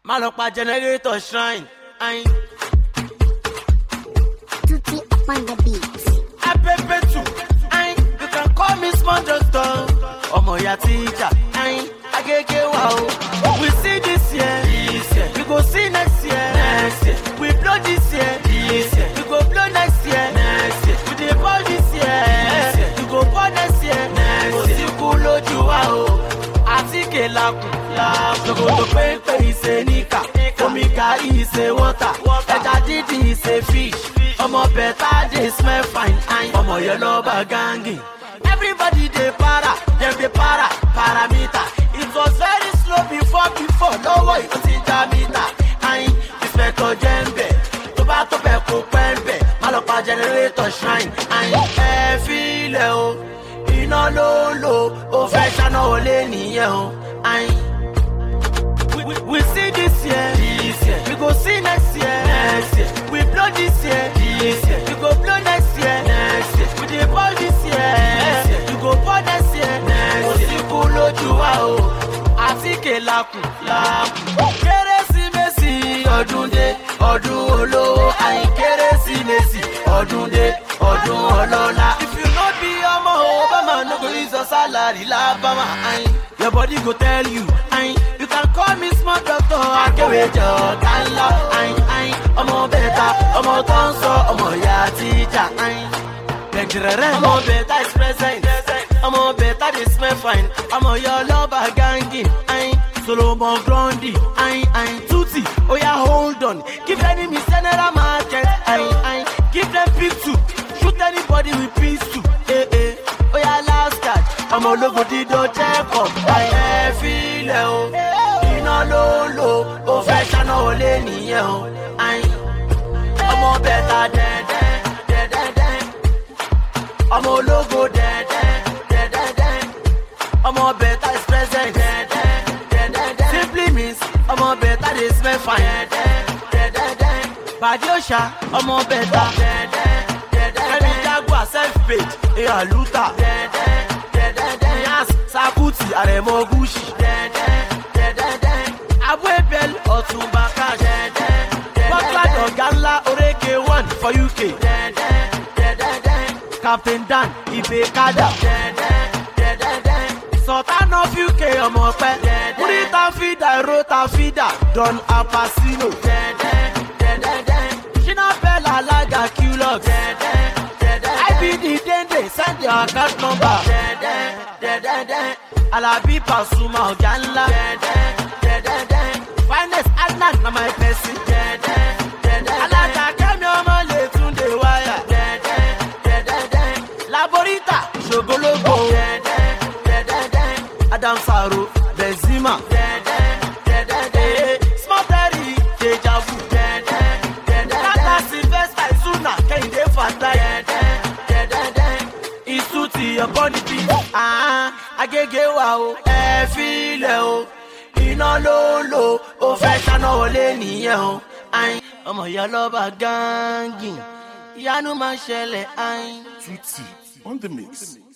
Malopa generator shrine. Aye. Tutti up on the beat. I pay too. Aye. You can call me small doctor. Omo ya teacher. Aye. Agege wow. We see this year. We go see next year. We blow this year. We go blow next year. We dey ball this year. We go ball next year. Osikulo juwa o. Atike laku. Sokoto pepe ise nika. Omika ise water. Eja didi ise fish. Omo better they smell fine. Omo yellow bagangi. Everybody dey para. Dem dey parameter. It was very slow before. No way, it's in Jamita. Inspector Jembe. Tobato Peko Pembe. Malopa generator shrine. Feel it, oh. Ina low. Oh, fashion ole niye, oh. We see this year. We go see next year. We blow this year. We go blow next year. We dey ball this year. We go ball next year. Osikulo juwa o. Atike laku. Kérésìmesì ọdún dé, ọdún olówó. Kérésìmesì ọdún dé, ọdún ọlọ́lá. If you no be ọmọ Obama, no go use your salary l'Alabama. Your body go tell you. You can call me smart doctor. Akewejo kanla. Ọmọ beta, ọmọ tó ń sọ, ọmọ ya teacher. Ọmọ beta is present. Ọmọ beta dey smell fine. Ọmọ your lover ganging. Solomon Grundy. Tutti. Oh yeah, hold on. Give enemy general market. Give them pick two. Shoot anybody with peace too. Oh yeah, last card. Ọmọ ológun dídó check up. Feel it o. Iná ló. Ó fẹ́ ṣáná olé nìyẹn o. Ọmọ bẹ̀ta dẹ́dẹ́. Ọmọ ológo dẹ́dẹ́. Ọmọ bẹ̀ta is present. Simply means ọmọ bẹ̀ta dey smell fine. Bàdí òṣà ọmọ bẹ̀ta. Ẹni Jaguar self-paid. Eya Luta. Yas Sakuti Aremo Gucci. Abuebel Ọ̀túnba Cash. Buckland Ọ̀gánlá Oreke 1 for UK. Captain Dan Ibekada. Sultan of UK ọmọ pẹ́. Murita Fida Rota Fida Don Apasino. Shina Bella Alaga Qlux. IBD Dende send your account number. Alabi Pasuma Ọ̀gánlá. Finest Adnan na my person. Alaja Kemi ọmọ Yetunde wire. Laborita Shogologo. Adam Saro Benzema. Small Terry Deja Vu. Tata Sylvester Isuna Kehinde Fatai. Isuti upon the beat. Agege wa o. Feel it o. Iná ló. Ó fẹ́ ṣáná olé nìyẹn o. Ọmọ ìyá lọ́ba gangin. Ìyanu máa ṣẹlẹ̀. Tutti on the mix.